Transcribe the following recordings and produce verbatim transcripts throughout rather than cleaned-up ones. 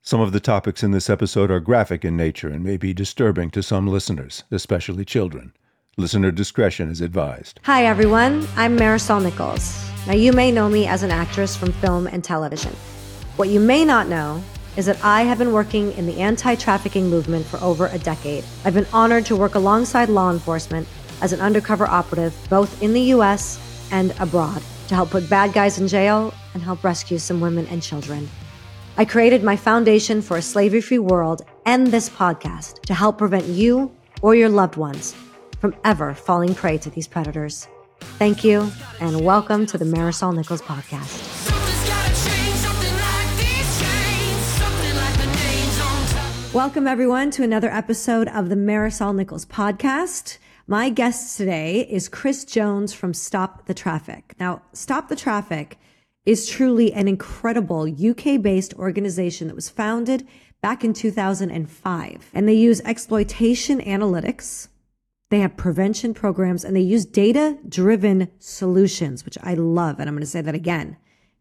Some of the topics in this episode are graphic in nature and may be disturbing to some listeners, especially children. Listener discretion is advised. Hi, everyone. I'm Marisol Nichols. Now, you may know me as an actress from film and television. What you may not know is that I have been working in the anti-trafficking movement for over a decade. I've been honored to work alongside law enforcement as an undercover operative, both in the U S and abroad, to help put bad guys in jail and help rescue some women and children. I created my Foundation for a Slavery-Free World and this podcast to help prevent you or your loved ones from ever falling prey to these predators. Thank you, and welcome to the Marisol Nichols Podcast. Welcome, everyone, to another episode of the Marisol Nichols Podcast. My guest today is Chris Jones from Stop the Traffic. Now, Stop the Traffic is truly an incredible U K-based organization that was founded back in two thousand five. And they use exploitation analytics, they have prevention programs, and they use data-driven solutions, which I love. And I'm going to say that again.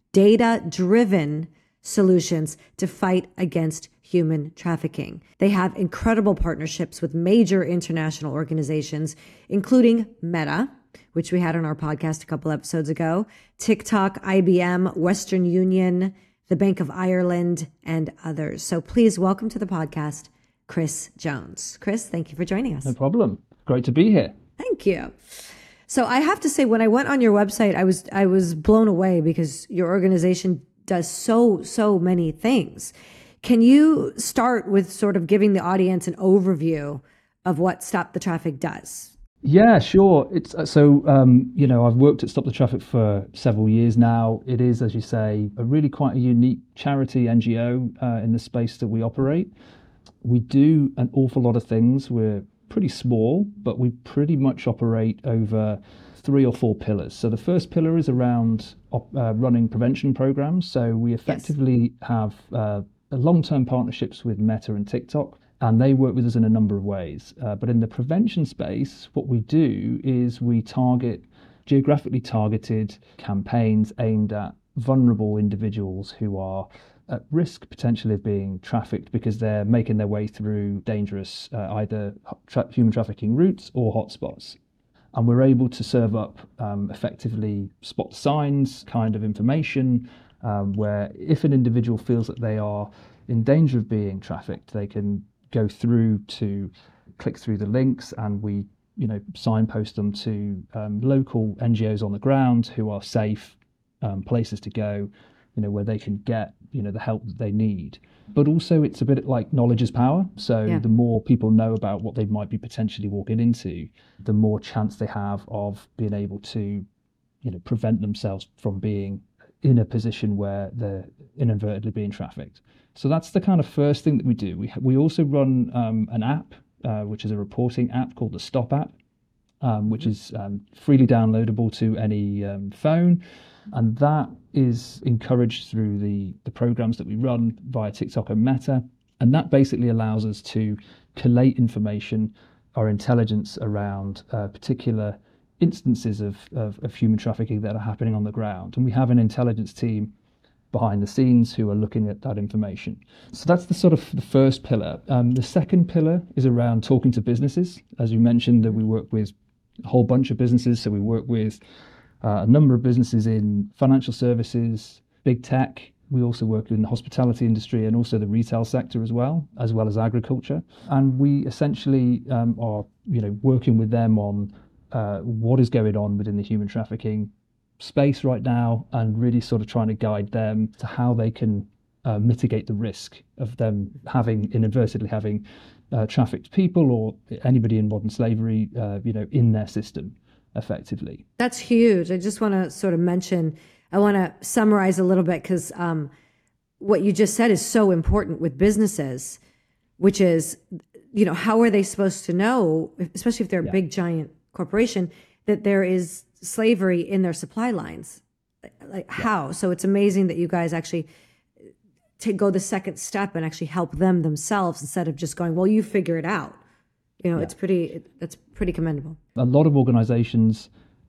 Data-driven solutions to fight against human trafficking. They have incredible partnerships with major international organizations, including Meta, which we had on our podcast a couple episodes ago, TikTok, I B M, Western Union, the Bank of Ireland, and others. So please welcome to the podcast, Chris Jones. Chris, thank you for joining us. No problem. Great to be here. Thank you. So I have to say, when I went on your website, I was I was blown away because your organization does so, so many things. Can you start with sort of giving the audience an overview of what Stop the Traffic does? Yeah, sure. It's uh, so, um, you know, I've worked at Stop the Traffic for several years now. It is, as you say, a really quite a unique charity N G O uh, in the space that we operate. We do an awful lot of things. We're pretty small, but we pretty much operate over three or four pillars. So the first pillar is around uh, running prevention programs. So we effectively yes. have uh, long-term partnerships with Meta and TikTok, and they work with us in a number of ways. Uh, but in the prevention space, what we do is we target geographically targeted campaigns aimed at vulnerable individuals who are at risk potentially of being trafficked because they're making their way through dangerous uh, either tra- human trafficking routes or hotspots. And we're able to serve up um, effectively spot signs kind of information um, where if an individual feels that they are in danger of being trafficked, they can go through to click through the links, and we you know, signpost them to um, local N G Os on the ground who are safe um, places to go, you know, where they can get, you know, the help that they need. But also it's a bit like knowledge is power. So yeah. the more people know about what they might be potentially walking into, the more chance they have of being able to, you know, prevent themselves from being in a position where they're inadvertently being trafficked. So that's the kind of first thing that we do. We, we also run um, an app, uh, which is a reporting app called the Stop app, um, which is um, freely downloadable to any um, phone. And that is encouraged through the, the programs that we run via TikTok and Meta. And that basically allows us to collate information or intelligence around uh, particular instances of, of, of human trafficking that are happening on the ground. And we have an intelligence team behind the scenes who are looking at that information. So that's the sort of the first pillar. Um, the second pillar is around talking to businesses. As you mentioned, that we work with a whole bunch of businesses. So we work with Uh, a number of businesses in financial services, big tech. We also work in the hospitality industry and also the retail sector as well, as well as agriculture. And we essentially um, are, you know, working with them on uh, what is going on within the human trafficking space right now, and really sort of trying to guide them to how they can uh, mitigate the risk of them having inadvertently having uh, trafficked people or anybody in modern slavery, uh, you know, in their system. Effectively. That's huge. I just want to sort of mention, I want to summarize a little bit because um, what you just said is so important with businesses, which is, you know, how are they supposed to know, especially if they're a yeah. big, giant corporation, that there is slavery in their supply lines? Like yeah. how? So it's amazing that you guys actually to go the second step and actually help them themselves instead of just going, well, you figure it out. You know, yeah. it's pretty, it, that's pretty commendable. A lot of organizations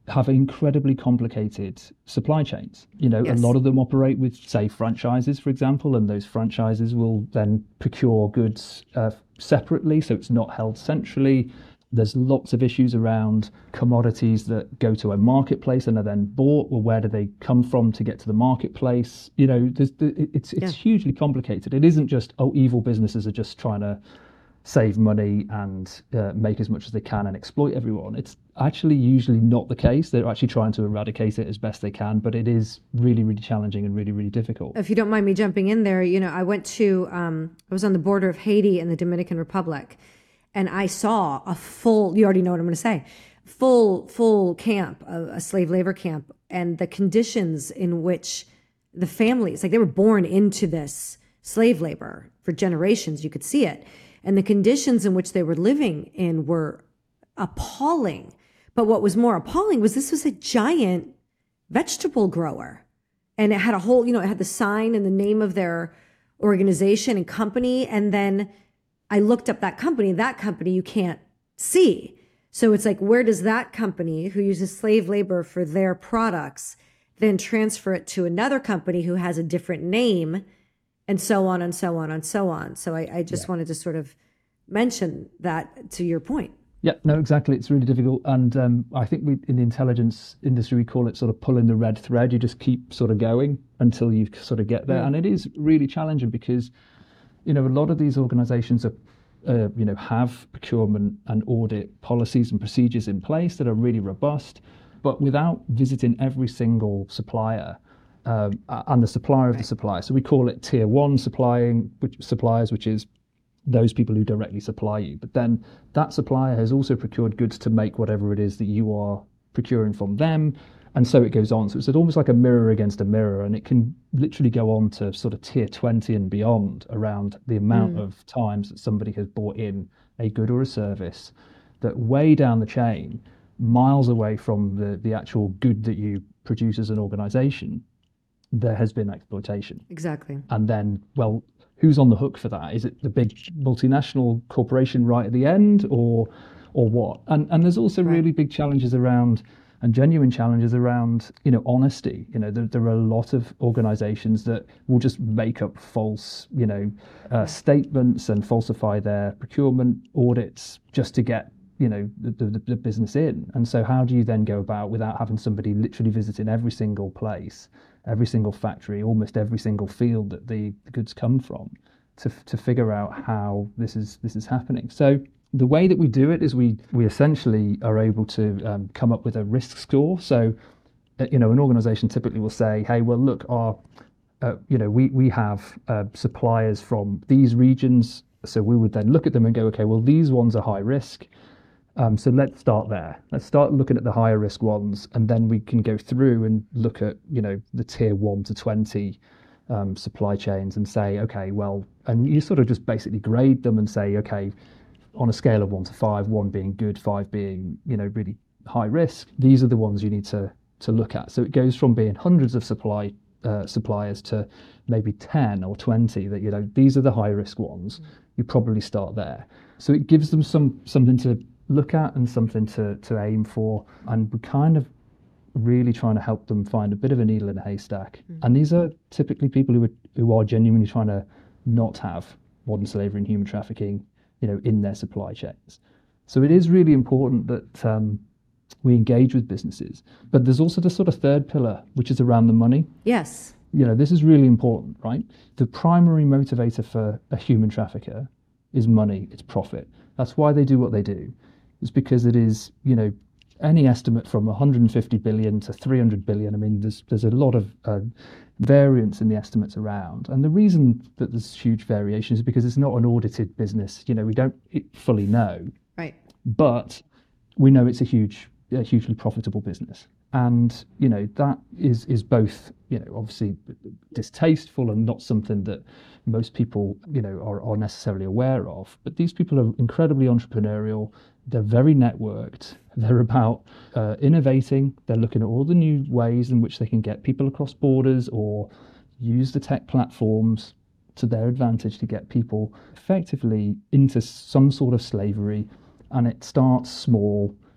have incredibly complicated supply chains. You know, Yes. a lot of them operate with, say, franchises, for example, and those franchises will then procure goods uh, separately, so it's not held centrally. There's lots of issues around commodities that go to a marketplace and are then bought. Well, where do they come from to get to the marketplace? You know, there's, it's it's Yeah. hugely complicated. It isn't just, oh, evil businesses are just trying to save money and uh, make as much as they can and exploit everyone. It's actually usually not the case. They're actually trying to eradicate it as best they can, but it is really, really challenging and really, really difficult. If you don't mind me jumping in there, you know, I went to, um, I was on the border of Haiti and the Dominican Republic, and I saw a full, you already know what I'm going to say, full, full camp, a, a slave labor camp, and the conditions in which the families, like they were born into this slave labor for generations, you could see it. And the conditions in which they were living in were appalling. But what was more appalling was this was a giant vegetable grower. And it had a whole, you know, it had the sign and the name of their organization and company. And then I looked up that company. That company you can't see. So it's like, where does that company who uses slave labor for their products then transfer it to another company who has a different name? And so on and so on and so on. So I, I just Yeah. wanted to sort of mention that to your point. Yeah, no, exactly. It's really difficult. And um, I think we, in the intelligence industry, we call it sort of pulling the red thread. You just keep sort of going until you sort of get there. Mm. And it is really challenging because, you know, a lot of these organizations are, uh, you know, have procurement and audit policies and procedures in place that are really robust, but without visiting every single supplier, Um, and the supplier of the supplier. So we call it tier one supplying which suppliers, which is those people who directly supply you. But then that supplier has also procured goods to make whatever it is that you are procuring from them. And so it goes on. So it's almost like a mirror against a mirror. And it can literally go on to sort of tier twenty and beyond around the amount Mm. of times that somebody has bought in a good or a service that way down the chain, miles away from the, the actual good that you produce as an organization, there has been exploitation. Exactly. And then, well, who's on the hook for that? Is it the big multinational corporation right at the end, or or what? And and there's also Right. really big challenges around, and genuine challenges around, you know, honesty. You know, there, there are a lot of organizations that will just make up false, you know, uh, statements and falsify their procurement audits just to get, you know, the, the, the business in. And so how do you then go about, without having somebody literally visiting every single place, every single factory, almost every single field that the, the goods come from, to to figure out how this is this is happening? So the way that we do it is we we essentially are able to um, come up with a risk score. So uh, you know, an organization typically will say, hey, well, look, our uh, you know, we we have uh, suppliers from these regions. So we would then look at them and go, okay, well, these ones are high risk. Um, so let's start there. Let's start looking at the higher risk ones, and then we can go through and look at, you know, the tier one to twenty um, supply chains and say, okay, well, and you sort of just basically grade them and say, okay, on a scale of one to five, one being good, five being, you know, really high risk, these are the ones you need to to look at. So it goes from being hundreds of supply uh, suppliers to maybe ten or twenty that, you know, these are the high risk ones. You probably start there. So it gives them some something to look at and something to, to aim for. And we're kind of really trying to help them find a bit of a needle in a haystack. Mm-hmm. And these are typically people who are, who are genuinely trying to not have modern slavery and human trafficking, you know, in their supply chains. So it is really important that um, we engage with businesses. But there's also the sort of third pillar, which is around the money. Yes. You know, this is really important, right? The primary motivator for a human trafficker is money, it's profit. That's why they do what they do. It's because it is, you know, any estimate from one hundred fifty billion to three hundred billion. I mean, there's there's a lot of uh, variance in the estimates around. And the reason that there's huge variation is because it's not an audited business. You know, we don't fully know. Right. But we know it's a huge, a hugely profitable business. And, you know, that is, is both, you know, obviously distasteful and not something that most people, you know, are, are necessarily aware of. But these people are incredibly entrepreneurial. They're very networked. They're about uh, innovating. They're looking at all the new ways in which they can get people across borders or use the tech platforms to their advantage to get people effectively into some sort of slavery. And it starts small.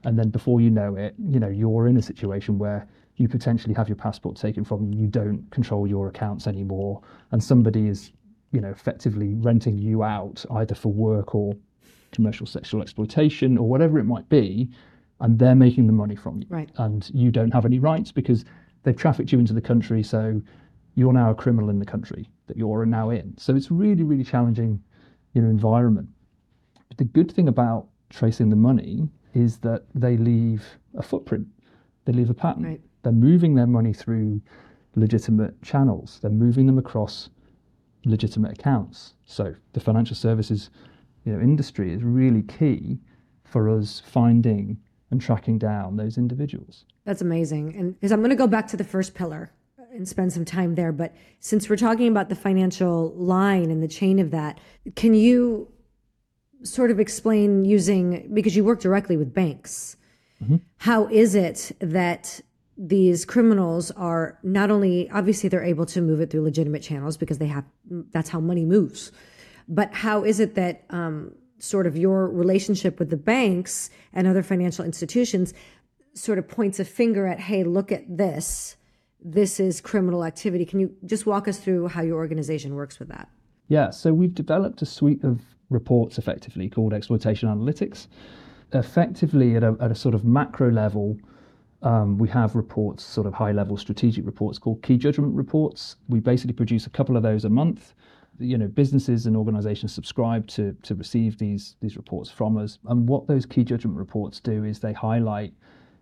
And then before you know it, you know, you're in a situation where you potentially have your passport taken from you, you don't control your accounts anymore, and somebody is, you know, effectively renting you out either for work or commercial sexual exploitation or whatever it might be, and they're making the money from you. Right. And you don't have any rights because they've trafficked you into the country, so you're now a criminal in the country that you're now in. So it's really, really challenging, you know, environment. But the good thing about tracing the money is that they leave a footprint. They leave a pattern. Right. They're moving their money through legitimate channels. They're moving them across legitimate accounts. So the financial services, you know, industry is really key for us finding and tracking down those individuals. That's amazing. And because I'm going to go back to the first pillar and spend some time there. But since we're talking about the financial line and the chain of that, can you sort of explain using, because you work directly with banks, mm-hmm. how is it that these criminals are not only, obviously they're able to move it through legitimate channels because they have, that's how money moves. But how is it that um, sort of your relationship with the banks and other financial institutions sort of points a finger at, hey, look at this. This is criminal activity. Can you just walk us through how your organization works with that? Yeah, so we've developed a suite of reports effectively called Exploitation Analytics. Effectively at a, at a sort of macro level, um, we have reports, sort of high level strategic reports called key judgment reports. We basically produce a couple of those a month. You know, businesses and organizations subscribe to to receive these these reports from us. And what those key judgment reports do is they highlight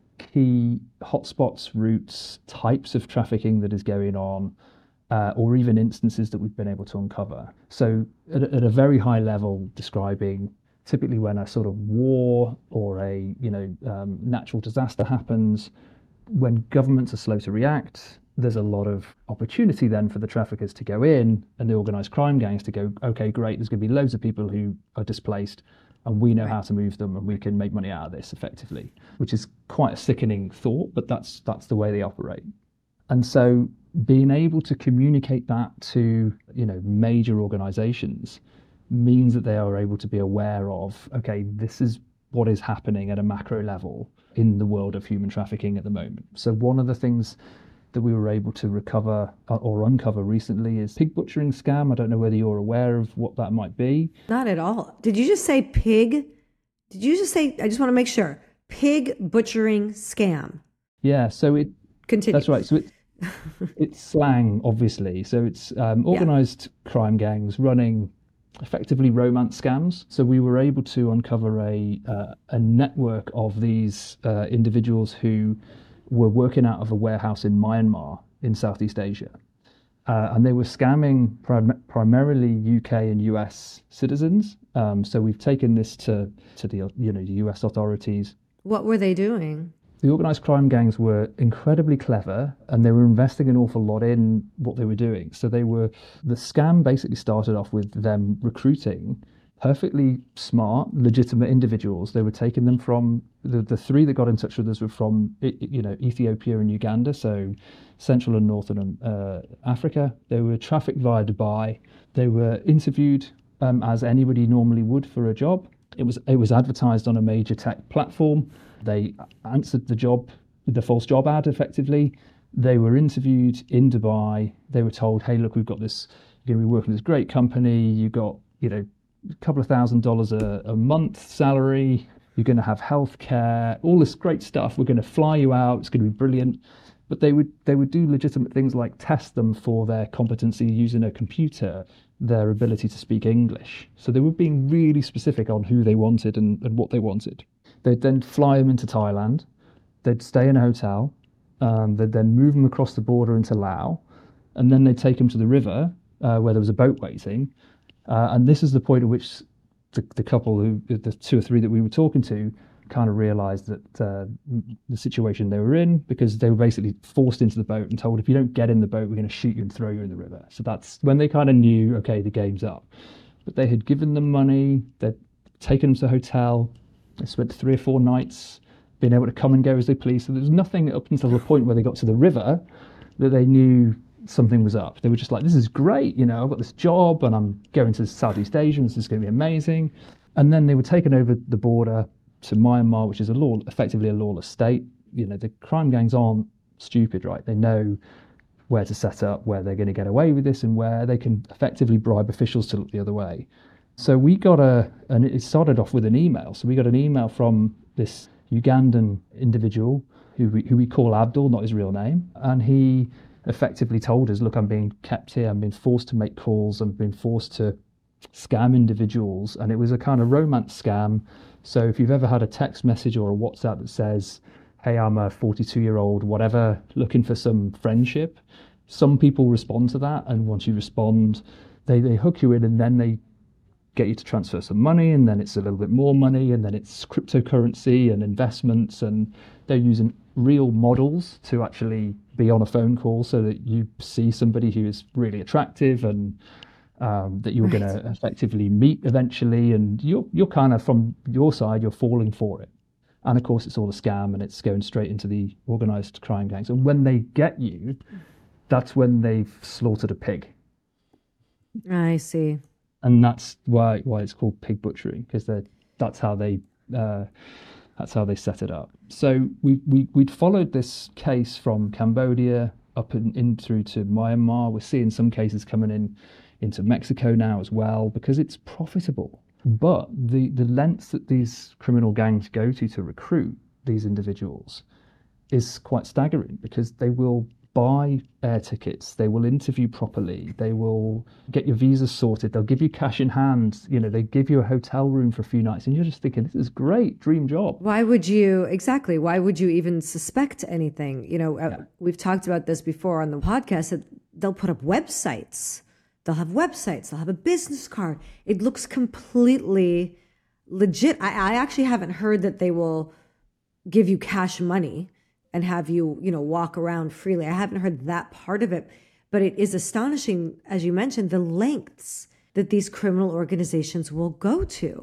key hotspots, routes, types of trafficking that is going on, uh, or even instances that we've been able to uncover. So at, at a very high level, describing typically when a sort of war or a, you know, um, natural disaster happens, when governments are slow to react, there's a lot of opportunity then for the traffickers to go in and the organized crime gangs to go, okay, great, there's going to be loads of people who are displaced and we know Right. how to move them and we can make money out of this effectively, which is quite a sickening thought, but that's that's the way they operate. And so being able to communicate that to, you know, major organizations means that they are able to be aware of, okay, this is what is happening at a macro level in the world of human trafficking at the moment. So one of the things that we were able to recover or uncover recently is pig butchering scam. I don't know whether you're aware of what that might be. Not at all. Did you just say pig? Did you just say, I just want to make sure, pig butchering scam? Yeah, so it, Continue. that's right. So it, it's slang, obviously. So it's um, organized yeah. crime gangs running effectively romance scams. So we were able to uncover a uh, a network of these uh, individuals who were working out of a warehouse in Myanmar in Southeast Asia. Uh, and they were scamming prim- primarily U K and U S citizens. Um, so we've taken this to, to the you know the U S authorities. What were they doing? The organised crime gangs were incredibly clever and they were investing an awful lot in what they were doing. So they were, the scam basically started off with them recruiting perfectly smart, legitimate individuals. They were taking them from, the, the three that got in touch with us were from, you know, Ethiopia and Uganda, so Central and Northern uh, Africa. They were trafficked via Dubai. They were interviewed um, as anybody normally would for a job. It was it was advertised on a major tech platform. They answered the job, the false job ad effectively. They were interviewed in Dubai. They were told, hey, look, we've got this, you're going to be working with this great company. You got, you know, a couple of thousand dollars a, a month salary. You're going to have health care, all this great stuff. We're going to fly you out. It's going to be brilliant. But they would they would do legitimate things like test them for their competency using a computer, their ability to speak English. So they were being really specific on who they wanted and, and what they wanted. They'd then fly them into Thailand. They'd stay in a hotel. Um, they'd then move them across the border into Laos. And then they'd take them to the river uh, where there was a boat waiting. Uh, and this is the point at which the, the couple, who, the two or three that we were talking to, kind of realised that uh, the situation they were in, because they were basically forced into the boat and told, if you don't get in the boat, we're going to shoot you and throw you in the river. So that's when they kind of knew, okay, the game's up. But they had given them money, they'd taken them to a hotel, they spent three or four nights being able to come and go as they pleased. So there was nothing up until the point where they got to the river that they knew something was up. They were just like, this is great, you know, I've got this job and I'm going to Southeast Asia and this is going to be amazing. And then they were taken over the border to Myanmar, which is a law, effectively a lawless state. You know, the crime gangs aren't stupid, right? They know where to set up, where they're going to get away with this, and where they can effectively bribe officials to look the other way. So we got a, and it started off with an email. So we got an email from this Ugandan individual who we, who we call Abdul, not his real name. And he effectively told us, look, I'm being kept here. I'm being forced to make calls. I'm being forced to scam individuals. And it was a kind of romance scam. So if you've ever had a text message or a WhatsApp that says, hey, I'm a forty-two year old, whatever, looking for some friendship, some people respond to that. And once you respond, they, they hook you in, and then they get you to transfer some money, and then it's a little bit more money, and then it's cryptocurrency and investments, and they're using real models to actually be on a phone call so that you see somebody who is really attractive and um, that you're right. going to effectively meet eventually, and you're you're kind of, from your side, you're falling for it. And of course, it's all a scam, and it's going straight into the organized crime gangs. And when they get you, that's when they've slaughtered a pig. I see. And that's why why it's called pig butchery, because they that's how they uh, that's how they set it up. So we we we'd followed this case from Cambodia up in, in through to Myanmar. We're seeing some cases coming in into Mexico now as well, because it's profitable. But the the lengths that these criminal gangs go to to recruit these individuals is quite staggering, because they will buy air tickets, they will interview properly, they will get your visas sorted, they'll give you cash in hand, you know, they give you a hotel room for a few nights, and you're just thinking, this is great, dream job. Why would you, exactly, why would you even suspect anything? You know, uh, Yeah. we've talked about this before on the podcast, that they'll put up websites, they'll have websites, they'll have a business card. It looks completely legit. I, I actually haven't heard that they will give you cash money and have you, you know, walk around freely. I haven't heard that part of it, but it is astonishing, as you mentioned, the lengths that these criminal organizations will go to.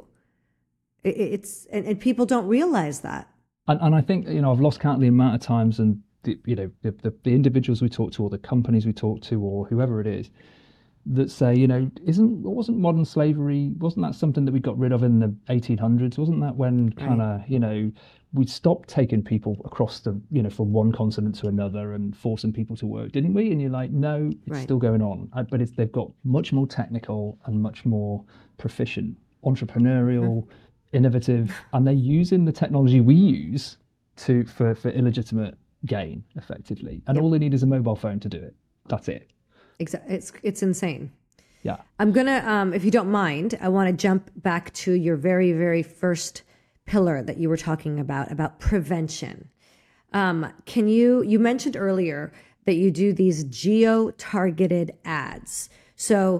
It, it's and, and people don't realize that. And, and I think, you know, I've lost count of the amount of times, and the, you know, the, the, the individuals we talk to, or the companies we talk to, or whoever it is, that say, you know, isn't wasn't modern slavery, wasn't that something that we got rid of in the eighteen hundreds? Wasn't that when kind of, right. you know, we stopped taking people across the, you know, from one continent to another and forcing people to work, didn't we? And you're like, no, it's right. still going on. But it's, they've got much more technical and much more proficient, entrepreneurial, mm-hmm. innovative, and they're using the technology we use to for, for illegitimate gain, effectively. And yep. all they need is a mobile phone to do it. That's it. Exactly. It's, it's insane. Yeah. I'm going to, um, if you don't mind, I want to jump back to your very, very first pillar that you were talking about, about prevention. Um, can you, you mentioned earlier that you do these geo-targeted ads. So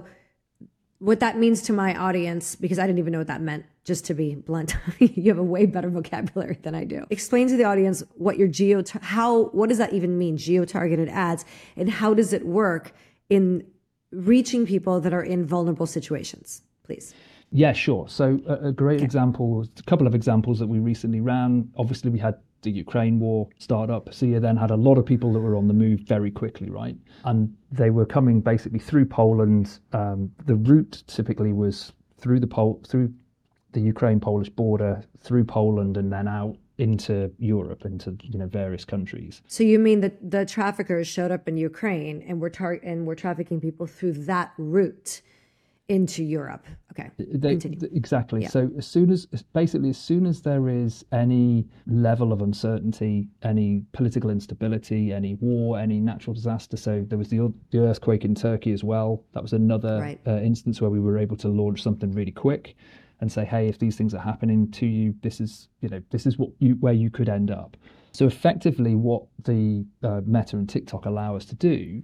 what that means to my audience, because I didn't even know what that meant, just to be blunt, you have a way better vocabulary than I do. Explain to the audience what your geo, how, what does that even mean, geo-targeted ads, and how does it work in reaching people that are in vulnerable situations, please? Yeah, sure. So a, a great okay. example, a couple of examples that we recently ran. Obviously, we had the Ukraine war start up. So you then had a lot of people that were on the move very quickly, right? And they were coming basically through Poland. Um, the route typically was through the Pol- through the Ukraine-Polish border, through Poland, and then out into Europe, into, you know, various countries. So you mean that the traffickers showed up in Ukraine and were tar- and were trafficking people through that route into Europe? Okay. They, exactly. Yeah. So as soon as, basically, as soon as there is any level of uncertainty, any political instability, any war, any natural disaster. So there was the, the earthquake in Turkey as well. That was another right. uh, instance where we were able to launch something really quick and say, hey, if these things are happening to you, this is, you know, this is what you, where you could end up. So effectively what the uh, Meta and TikTok allow us to do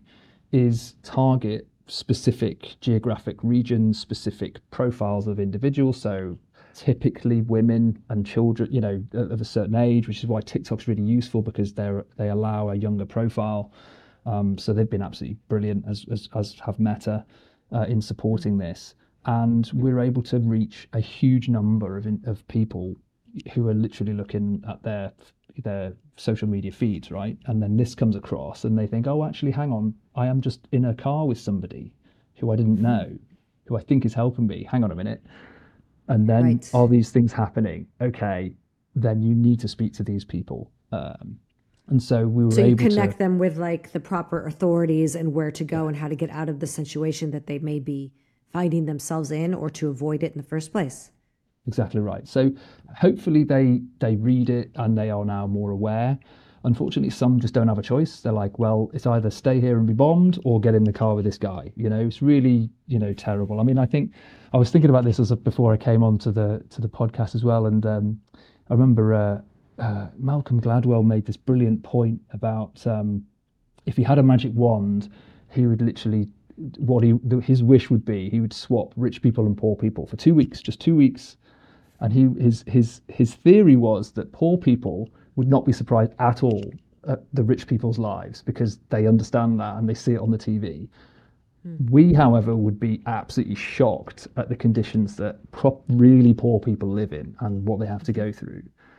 is target specific geographic regions, specific profiles of individuals. So typically women and children, you know, of a certain age, which is why TikTok's really useful, because they're they allow a younger profile. Um, so they've been absolutely brilliant, as as, as have Meta, uh, in supporting this. And we're able to reach a huge number of in, of people who are literally looking at their their social media feeds, right? And then this comes across and they think, oh, actually, hang on, I am just in a car with somebody who I didn't know, who I think is helping me. Hang on a minute. And then right. are these things happening? Okay, then you need to speak to these people. Um, and so we were So you able connect to them with like the proper authorities and where to go and how to get out of the situation that they may be finding themselves in, or to avoid it in the first place. Exactly right. So hopefully they they read it and they are now more aware. Unfortunately, some just don't have a choice. They're like, well, it's either stay here and be bombed or get in the car with this guy. You know, it's really, you know, terrible. I mean, I think I was thinking about this as a, before I came on to the to the podcast as well. And um, I remember uh, uh, Malcolm Gladwell made this brilliant point about um, if he had a magic wand, he would literally, what he his wish would be, he would swap rich people and poor people for two weeks, just two weeks. And he his his his theory was that poor people would not be surprised at all at the rich people's lives because they understand that and they see it on the T V. Mm. We, however, would be absolutely shocked at the conditions that prop, really poor people live in and what they have to go through.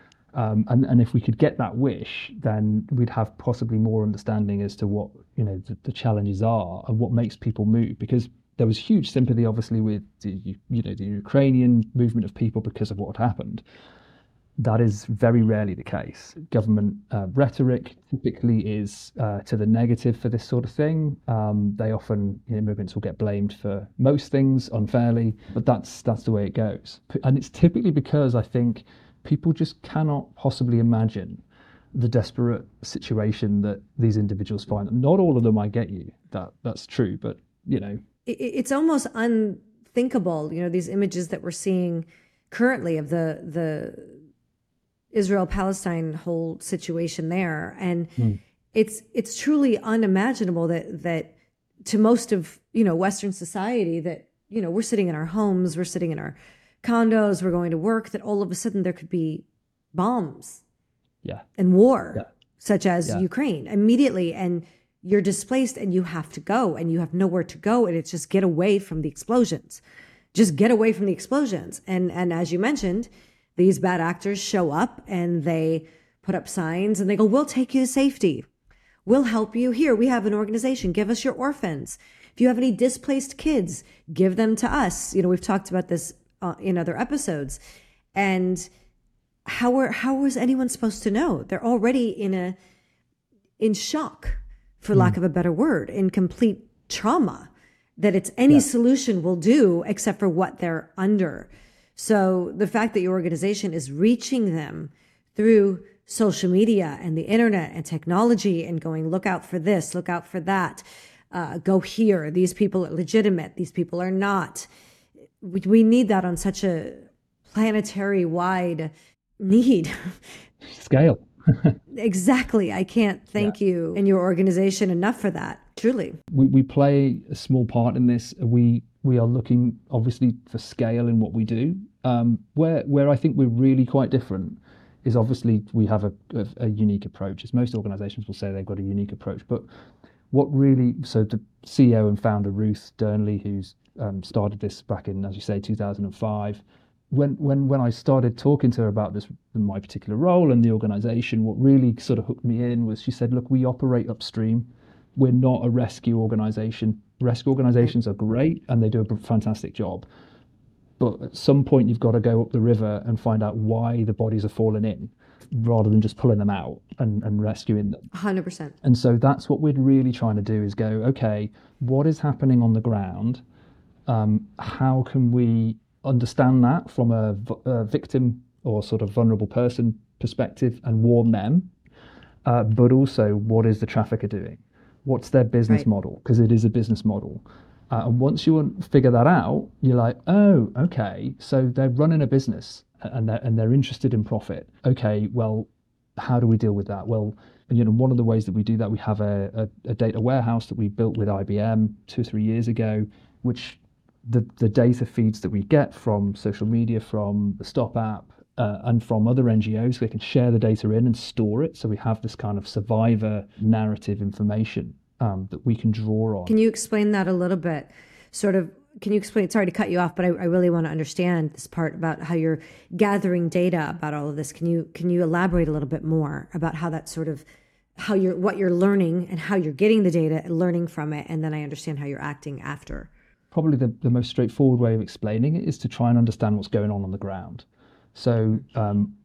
Um, and, and if we could get that wish, then we'd have possibly more understanding as to what, you know, the, the challenges are and what makes people move. Because there was huge sympathy, obviously, with the, you know, the Ukrainian movement of people because of what had happened. That is very rarely the case. Government uh, rhetoric typically is uh, to the negative for this sort of thing. Um, they often, you know, movements will get blamed for most things unfairly, but that's that's the way it goes. And it's typically because I think people just cannot possibly imagine the desperate situation that these individuals find. Not all of them, I get you, that that's true, but you know, it's almost unthinkable. You know, these images that we're seeing currently of the the Israel-Palestine whole situation there. And mm. it's it's truly unimaginable that that to most of, you know, Western society that, you know, we're sitting in our homes, we're sitting in our condos, we're going to work, that all of a sudden there could be bombs yeah. and war, yeah. such as yeah. Ukraine immediately. And you're displaced and you have to go and you have nowhere to go. And it's just get away from the explosions, just get away from the explosions. And, and as you mentioned, these bad actors show up and they put up signs and they go, we'll take you to safety. We'll help you. Here, we have an organization. Give us your orphans. If you have any displaced kids, give them to us. You know, we've talked about this uh, in other episodes. And how are, how was anyone supposed to know? They're already in a, in shock, for mm. lack of a better word, in complete trauma, that it's any yeah. solution will do except for what they're under. So the fact that your organization is reaching them through social media and the internet and technology and going, look out for this, look out for that, uh, go here. These people are legitimate. These people are not. We, we need that on such a planetary wide need. Scale. Exactly. I can't thank yeah. you and your organization enough for that. Truly. We, we play a small part in this. We we are looking obviously for scale in what we do. Um, where where I think we're really quite different is obviously we have a, a, a unique approach. As most organizations will say, they've got a unique approach. But what really, so the C E O and founder Ruth Dernley, who's um, started this back in, as you say, two thousand five, when when when I started talking to her about this, my particular role and the organization, what really sort of hooked me in was she said, look, we operate upstream. We're not a rescue organization. Rescue organizations are great and they do a fantastic job. But at some point, you've got to go up the river and find out why the bodies are falling in rather than just pulling them out and, and rescuing them. one hundred percent. And so that's what we're really trying to do is go, okay, what is happening on the ground? Um, how can we understand that from a, a victim or sort of vulnerable person perspective and warn them? Uh, but also, what is the trafficker doing? What's their business right. model? Because it is a business model. Uh, and once you figure that out, you're like, oh, okay, so they're running a business and they're, and they're interested in profit. Okay, well, how do we deal with that? Well, you know, one of the ways that we do that, we have a, a, a data warehouse that we built with I B M two or three years ago, which the, the data feeds that we get from social media, from the Stop app, Uh, and from other N G Os, they can share the data in and store it. So we have this kind of survivor narrative information um, that we can draw on. Can you explain that a little bit? Sort of, can you explain, sorry to cut you off, but I, I really want to understand this part about how you're gathering data about all of this. Can you can you elaborate a little bit more about how that sort of, how you're, what you're learning and how you're getting the data and learning from it, and then I understand how you're acting after? Probably the, the most straightforward way of explaining it is to try and understand what's going on on the ground. So um, we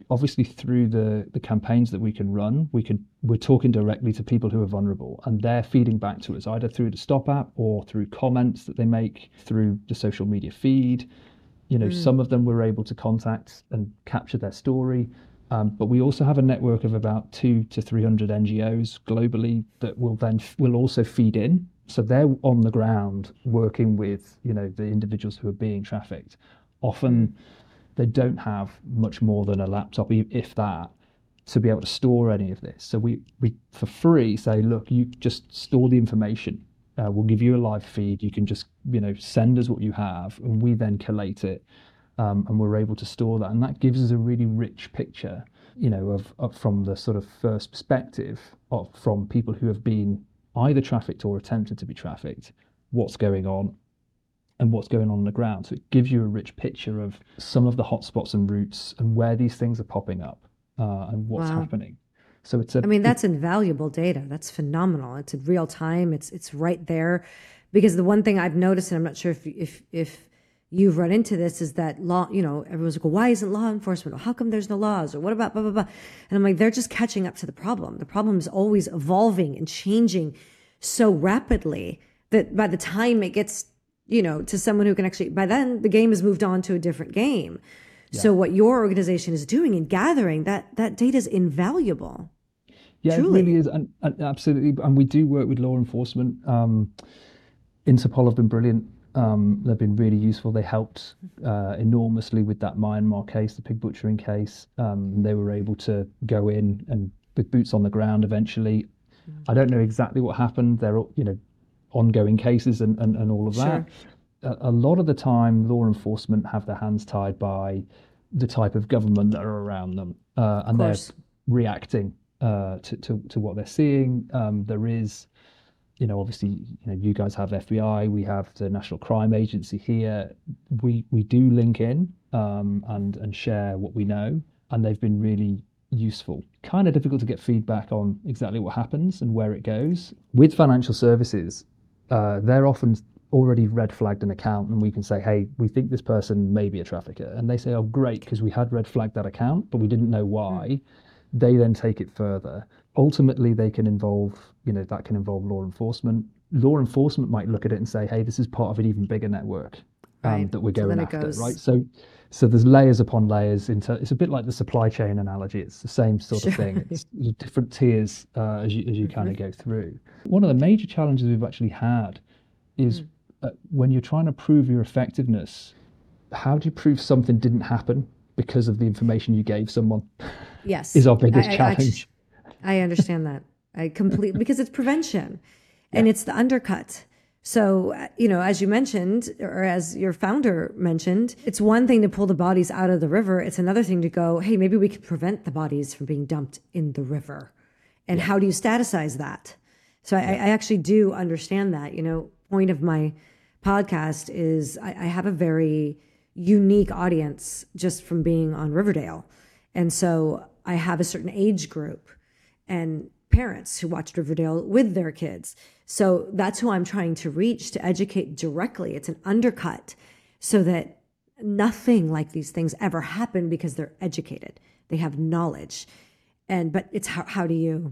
obviously through the the campaigns that we can run, we could we're talking directly to people who are vulnerable, and they're feeding back to us either through the Stop app or through comments that they make through the social media feed. You know, mm. some of them we're able to contact and capture their story. Um, but we also have a network of about two to three hundred N G Os globally that will then will also feed in. So they're on the ground working with, you know, the individuals who are being trafficked. Often they don't have much more than a laptop, if that, to be able to store any of this. So we, we for free say, look, you just store the information. Uh, we'll give you a live feed. You can just, you know, send us what you have, and we then collate it. Um, and we're able to store that, and that gives us a really rich picture, you know, of, of from the sort of first perspective of from people who have been either trafficked or attempted to be trafficked, what's going on and what's going on on the ground. So it gives you a rich picture of some of the hotspots and routes and where these things are popping up uh, and what's wow. happening. So it's a, I mean, that's invaluable data. That's phenomenal. It's in real time. It's it's right there, because the one thing I've noticed, and I'm not sure if if if you've run into this, is that law, you know, everyone's like, well, why isn't law enforcement? Well, how come there's no laws? Or what about blah, blah, blah? And I'm like, they're just catching up to the problem. The problem is always evolving and changing so rapidly that by the time it gets, you know, to someone who can actually, by then the game has moved on to a different game. Yeah. So what your organization is doing and gathering, that, that data is invaluable. Yeah, Truly. It really is. And, and absolutely. And we do work with law enforcement. Um, Interpol have been brilliant. Um, they've been really useful. They helped uh, enormously with that Myanmar case, the pig butchering case. Um, they were able to go in and with boots on the ground eventually. Mm-hmm. I don't know exactly what happened. There are, you know, ongoing cases and, and, and all of that. Sure. A, a lot of the time, law enforcement have their hands tied by the type of government that are around them, uh, and they're reacting uh, to, to, to what they're seeing. Um, there is... You know, obviously, you know, you guys have F B I, we have the National Crime Agency here. We we do link in um, and and share what we know, and they've been really useful. Kind of difficult to get feedback on exactly what happens and where it goes. With financial services, uh, they're often already red flagged an account, and we can say, hey, we think this person may be a trafficker, and they say, oh, great, because we had red flagged that account, but we didn't know why. Mm. They then take it further. Ultimately, they can involve, you know, that can involve law enforcement. Law enforcement might look at it and say, hey, this is part of an even bigger network um, right. that we're going so after, goes... right? So so there's layers upon layers. Into It's a bit like the supply chain analogy. It's the same sort sure. of thing. It's different tiers uh, as you, as you mm-hmm. kind of go through. One of the major challenges we've actually had is mm. uh, when you're trying to prove your effectiveness, how do you prove something didn't happen because of the information you gave someone? Yes. Is our biggest I, I, challenge. I, I understand that. I completely, because it's prevention and yeah. it's the undercut. So, you know, as you mentioned, or as your founder mentioned, it's one thing to pull the bodies out of the river. It's another thing to go, hey, maybe we could prevent the bodies from being dumped in the river. And yeah. how do you staticize that? So yeah. I, I actually do understand that. You know, point of my podcast is I, I have a very unique audience just from being on Riverdale. And so I have a certain age group and parents who watched Riverdale with their kids. So that's who I'm trying to reach, to educate directly. It's an undercut so that nothing like these things ever happen, because they're educated. They have knowledge. And but it's how, how do you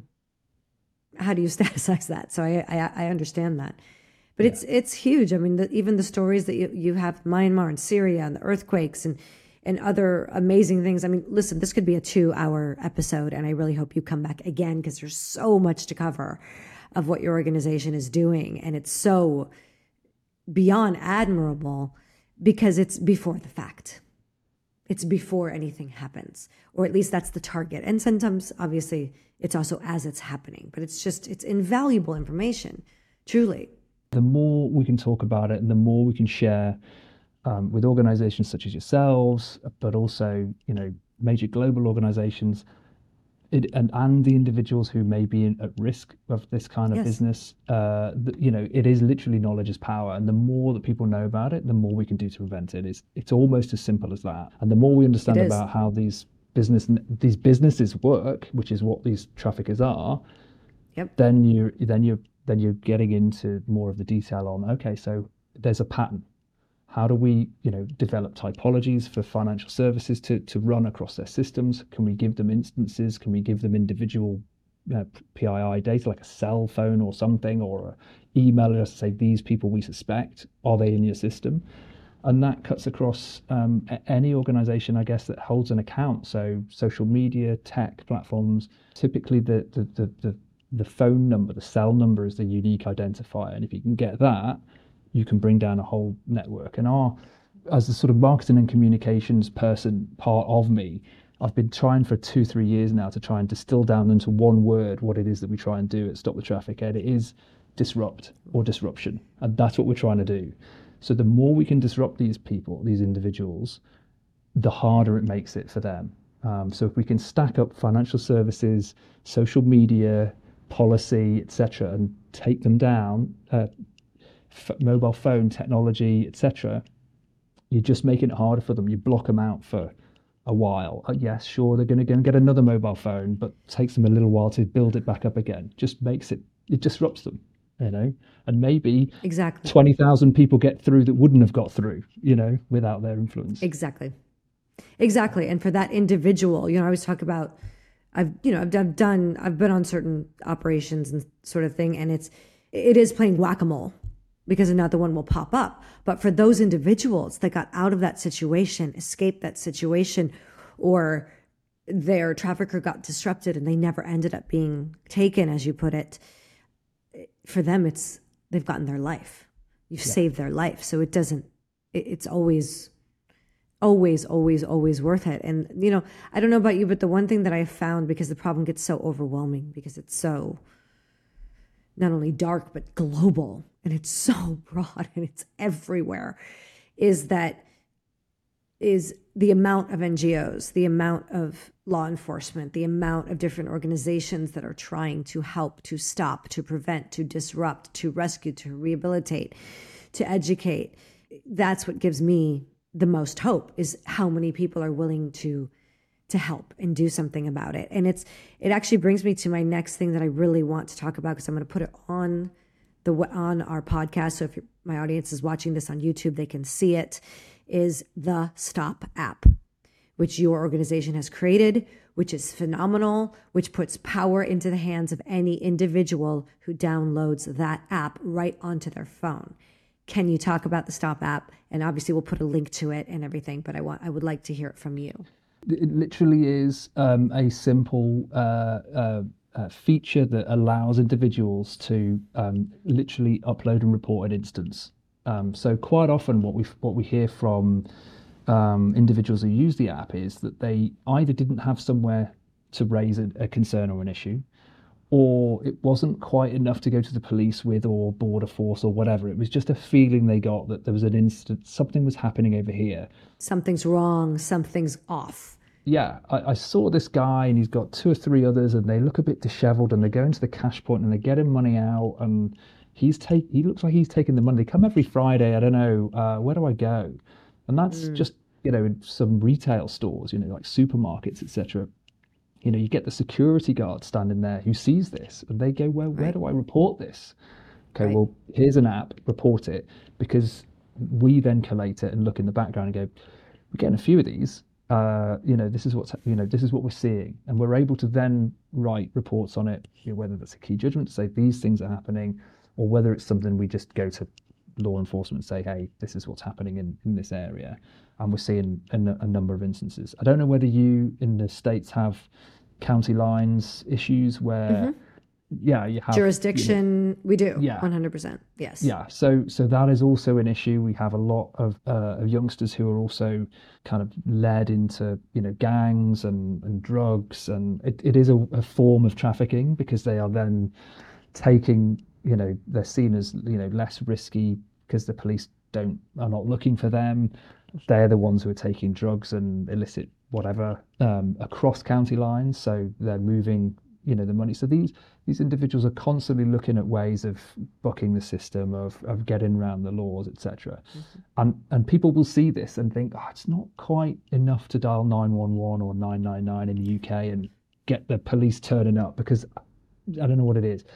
how do you staticize that? So I I, I understand that. But yeah. it's it's huge. I mean, the, even the stories that you, you have Myanmar and Syria and the earthquakes and and other amazing things. I mean, listen, this could be a two-hour episode, and I really hope you come back again, because there's so much to cover of what your organization is doing, and it's so beyond admirable, because it's before the fact. It's before anything happens, or at least that's the target. And sometimes, obviously, it's also as it's happening, but it's just, it's invaluable information, truly. The more we can talk about it, and the more we can share Um, with organizations such as yourselves, but also, you know, major global organizations, it, and, and the individuals who may be in, at risk of this kind of yes. business, uh, the, you know, it is literally knowledge is power. And the more that people know about it, the more we can do to prevent it. It's, it's almost as simple as that. And the more we understand about how these business these businesses work, which is what these traffickers are, yep. then you then you then you're getting into more of the detail on, okay, so there's a pattern. How do we, you know, develop typologies for financial services to, to run across their systems? Can we give them instances? Can we give them individual uh, P I I data, like a cell phone or something, or an email address to say, these people we suspect, are they in your system? And that cuts across um, any organization, I guess, that holds an account. So social media, tech platforms, typically the, the, the, the, the phone number, the cell number is the unique identifier. And if you can get that, you can bring down a whole network. And our, as a sort of marketing and communications person, part of me, I've been trying for two, three years now to try and distill down into one word what it is that we try and do at Stop the Traffic. And it is disrupt or disruption. And that's what we're trying to do. So the more we can disrupt these people, these individuals, the harder it makes it for them. Um, so if we can stack up financial services, social media, policy, et cetera, and take them down, uh, f- mobile phone technology, et cetera, you're just making it harder for them. You block them out for a while. Uh, yes, sure, they're going to go and get another mobile phone, but it takes them a little while to build it back up again. Just makes it, it disrupts them. You know, and maybe exactly twenty thousand people get through that wouldn't have got through, you know, without their influence. Exactly. Exactly. And for that individual, you know, I always talk about, I've, you know, I've, I've done, I've been on certain operations and sort of thing, and it's, it is playing whack-a-mole because another one will pop up. But for those individuals that got out of that situation, escaped that situation, or their trafficker got disrupted and they never ended up being taken, as you put it, for them, it's, they've gotten their life. You've yeah. saved their life. So it doesn't, it, it's always, always, always, always worth it. And, you know, I don't know about you, but the one thing that I found, because the problem gets so overwhelming, because it's so not only dark, but global, and it's so broad and it's everywhere, is that is the amount of N G Os, the amount of law enforcement, the amount of different organizations that are trying to help, to stop, to prevent, to disrupt, to rescue, to rehabilitate, to educate. That's what gives me the most hope, is how many people are willing to to help and do something about it. And it's it actually brings me to my next thing that I really want to talk about, because I'm going to put it on the on our podcast. So if my audience is watching this on YouTube, they can see it. Is the Stop app, which your organization has created, which is phenomenal, which puts power into the hands of any individual who downloads that app right onto their phone. Can you talk about the Stop app? And obviously we'll put a link to it and everything, but I want I would like to hear it from you. It literally is um, a simple uh, uh, uh, feature that allows individuals to um, literally upload and report an instance. Um, so quite often what we what we hear from um, individuals who use the app is that they either didn't have somewhere to raise a, a concern or an issue, or it wasn't quite enough to go to the police with, or border force or whatever. It was just a feeling they got that there was an incident, something was happening over here. Something's wrong, something's off. Yeah, I, I saw this guy and he's got two or three others and they look a bit disheveled, and they go into the cash point and they're getting money out, and He's take. He looks like he's taking the money. They come every Friday. I don't know. Uh, where do I go? And that's mm. just, you know, in some retail stores, you know, like supermarkets, et cetera. You know, you get the security guard standing there who sees this, and they go, well, where right. do I report this? Okay, right. well, here's an app. Report it, because we then collate it and look in the background and go, we're getting a few of these. Uh, you know, this is what's, you know, this is what we're seeing, and we're able to then write reports on it. You know, whether that's a key judgment to say these things are happening, or whether it's something we just go to law enforcement and say, hey, this is what's happening in, in this area. And we're seeing a, a number of instances. I don't know whether you in the States have county lines issues where, mm-hmm. yeah, you have jurisdiction. You know, we do. Yeah. one hundred percent. Yes. Yeah. So, so that is also an issue. We have a lot of, uh, of youngsters who are also kind of led into, you know, gangs and, and drugs. And it, it is a, a form of trafficking, because they are then taking, you know, they're seen as, you know, less risky because the police don't are not looking for them. They're the ones who are taking drugs and illicit whatever um, across county lines. So they're moving, you know, the money. So these these individuals are constantly looking at ways of bucking the system, of of getting around the laws, et cetera. Mm-hmm. And and people will see this and think, oh, it's not quite enough to dial nine one one or nine nine nine in the U K and get the police turning up, because I don't know what it is.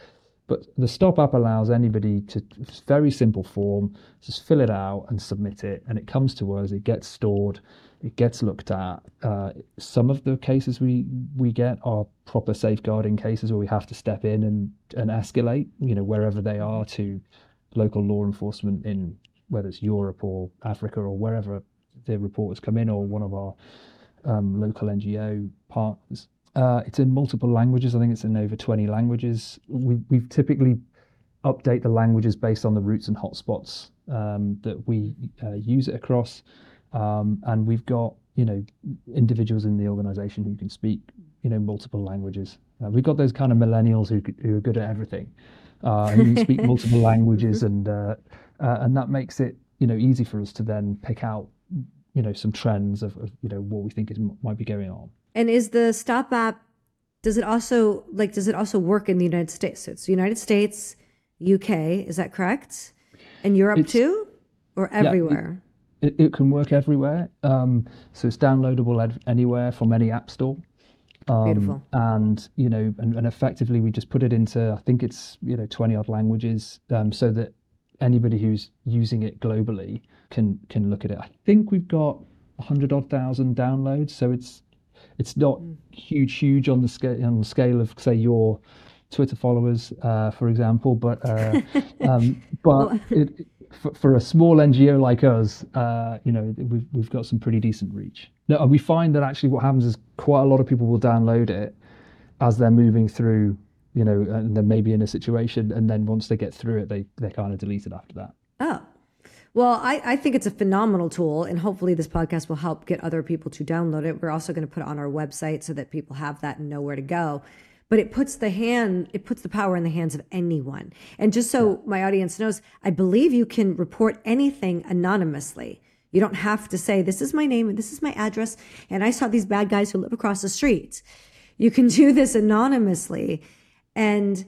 But the Stop app allows anybody to, it's a very simple form, just fill it out and submit it, and it comes to us, it gets stored, it gets looked at. Uh, some of the cases we, we get are proper safeguarding cases where we have to step in and, and escalate, you know, wherever they are to local law enforcement in, whether it's Europe or Africa or wherever the reporters come in, or one of our um, local N G O partners. Uh, it's in multiple languages. I think it's in over twenty languages. We we typically update the languages based on the routes and hotspots um, that we uh, use it across. Um, and we've got, you know, individuals in the organization who can speak, you know, multiple languages. Uh, we've got those kind of millennials who who are good at everything, uh, who can speak multiple languages, and uh, uh, and that makes it, you know, easy for us to then pick out, you know, some trends of, of you know, what we think is might be going on. And is the Stop app, does it also like does it also work in the United States? So it's United States, U K, is that correct? And Europe It's, too, or everywhere? Yeah, it, it can work everywhere. Um, so it's downloadable ed- anywhere from any app store. Um, Beautiful. And you know, and, and effectively we just put it into, I think it's, you know, twenty odd languages, um, so that anybody who's using it globally can can look at it. I think we've got a hundred odd thousand downloads, so it's it's not mm. huge, huge on the scale on the scale of, say, your Twitter followers, uh, for example. But uh, um, but it, for, for a small N G O like us, uh, you know, we've we've got some pretty decent reach. No, and we find that actually what happens is quite a lot of people will download it as they're moving through, you know, and they're maybe in a situation, and then once they get through it, they they kind of delete it after that. Oh, well, I, I think it's a phenomenal tool, and hopefully this podcast will help get other people to download it. We're also going to put it on our website so that people have that and know where to go. But it puts the hand, it puts the power in the hands of anyone. And just so my audience knows, I believe you can report anything anonymously. You don't have to say, this is my name and this is my address, and I saw these bad guys who live across the street. You can do this anonymously. And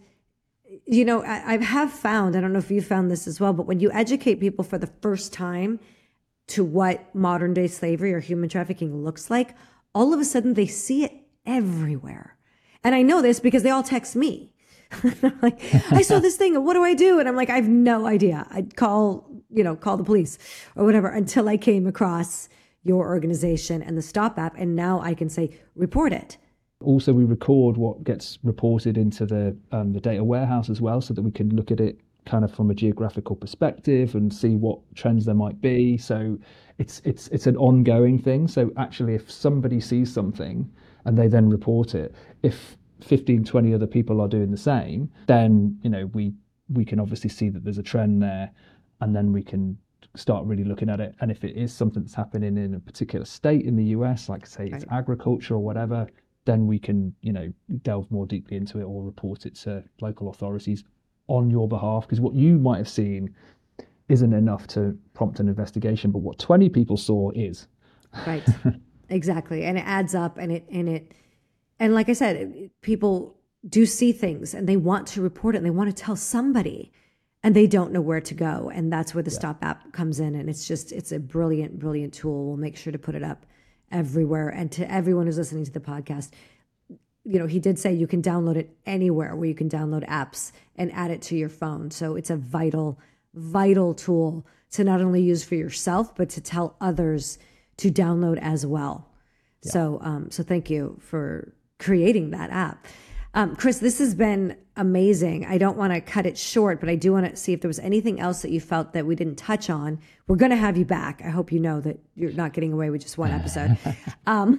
you know, I, I have found, I don't know if you found this as well, but when you educate people for the first time to what modern day slavery or human trafficking looks like, all of a sudden they see it everywhere. And I know this because they all text me. Like, I saw this thing, and what do I do? And I'm like, I have no idea. I'd call, you know, call the police or whatever, until I came across your organization and the Stop app. And now I can say, report it. Also, we record what gets reported into the um, the data warehouse as well, so that we can look at it kind of from a geographical perspective and see what trends there might be. So it's it's it's an ongoing thing. So actually, if somebody sees something and they then report it, if fifteen, twenty other people are doing the same, then, you know, we we can obviously see that there's a trend there, and then we can start really looking at it. And if it is something that's happening in a particular state in the U S, like say it's right. agriculture or whatever, then we can, you know, delve more deeply into it or report it to local authorities on your behalf. Because what you might have seen isn't enough to prompt an investigation, but what twenty people saw is. Right. Exactly. And it adds up, and it, and it, and like I said, it, people do see things and they want to report it and they want to tell somebody, and they don't know where to go. And that's where the yeah. Stop app comes in. And it's just, it's a brilliant, brilliant tool. We'll make sure to put it up everywhere. And to everyone who's listening to the podcast, you know, he did say you can download it anywhere where you can download apps and add it to your phone. So it's a vital, vital tool to not only use for yourself, but to tell others to download as well. Yeah. So, um, so thank you for creating that app. Um, Chris, this has been amazing. I don't want to cut it short, but I do want to see if there was anything else that you felt that we didn't touch on. We're going to have you back. I hope you know that you're not getting away with just one episode. um,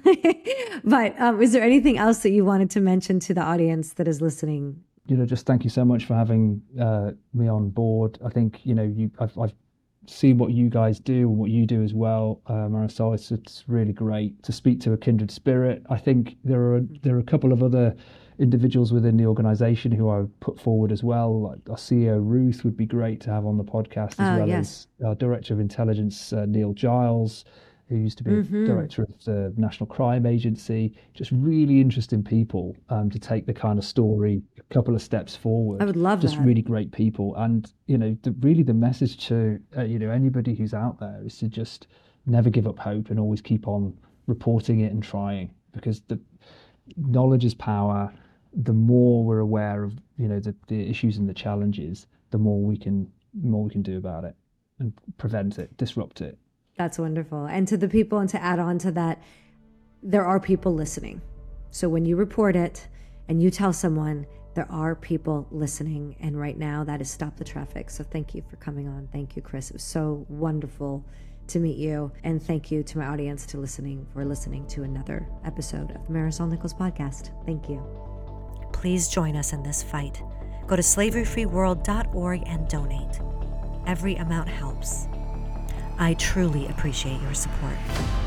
but um, is there anything else that you wanted to mention to the audience that is listening? You know, just thank you so much for having uh, me on board. I think, you know, you I've, I've seen what you guys do and what you do as well, uh, Marisol. It's, it's really great to speak to a kindred spirit. I think there are there are a couple of other individuals within the organization who I put forward as well. Like our C E O Ruth would be great to have on the podcast, as uh, well yes. as our Director of Intelligence uh, Neil Giles, who used to be mm-hmm. Director of the National Crime Agency. Just really interesting people um, to take the kind of story a couple of steps forward. I would love just that. Just really great people. And, you know, the, really the message to, uh, you know, anybody who's out there is to just never give up hope and always keep on reporting it and trying, because the knowledge is power. the more we're aware of, you know, the, the issues and the challenges, the more we can more we can do about it and prevent it, disrupt it. That's wonderful. And to the people, and to add on to that, there are people listening. So when you report it and you tell someone, there are people listening. And right now that is Stop the Traffic. So thank you for coming on. Thank you, Chris. It was so wonderful to meet you. And thank you to my audience to listening for listening to another episode of the Marisol Nichols podcast. Thank you. Please join us in this fight. Go to slavery free world dot org and donate. Every amount helps. I truly appreciate your support.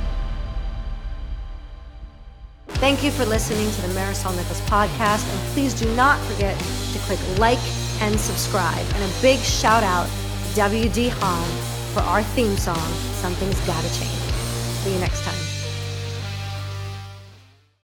Thank you for listening to the Marisol Nichols podcast, and please do not forget to click like and subscribe. And a big shout out to W D Hahn for our theme song, Something's Gotta Change. See you next time.